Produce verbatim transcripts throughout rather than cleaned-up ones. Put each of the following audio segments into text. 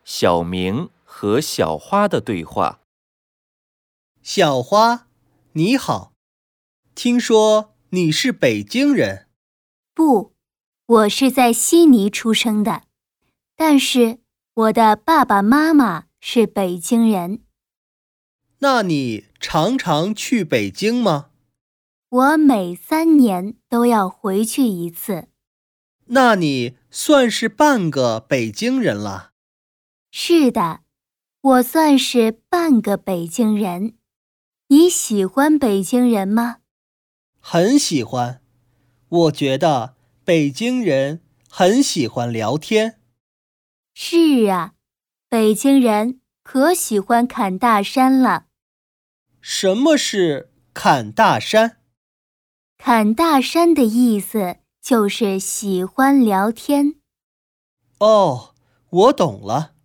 小明和小花的对话。 小花，你好，听说你是北京人？ 不，我是在悉尼出生的，但是我的爸爸妈妈是北京人。 那你常常去北京吗？ 我每三年都要回去一次。 那你算是半个北京人了。 是的，我算是半个北京人。你喜欢北京人吗？ 很喜欢，我觉得北京人很喜欢聊天。 是啊，北京人可喜欢侃大山了。 什么是侃大山？ 侃大山的意思就是喜欢聊天。 哦，我懂了。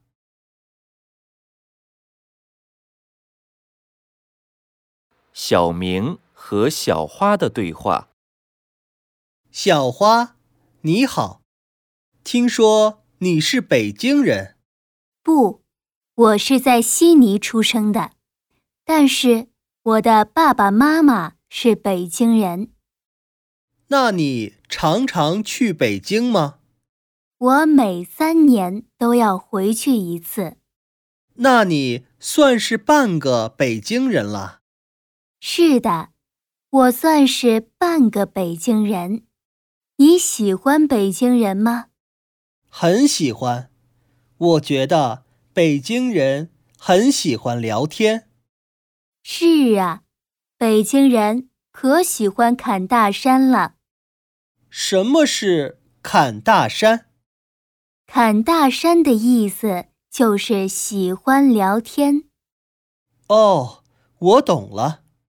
小明和小花的对话。 小花，你好，听说你是北京人？ 不，我是在悉尼出生的，但是我的爸爸妈妈是北京人。 那你常常去北京吗？ 我每三年都要回去一次。 那你算是半个北京人了。 是的，我算是半个北京人。你喜欢北京人吗？ 很喜欢，我觉得北京人很喜欢聊天。 是啊，北京人可喜欢侃大山了。 什么是侃大山？ 侃大山的意思就是喜欢聊天。 哦，我懂了。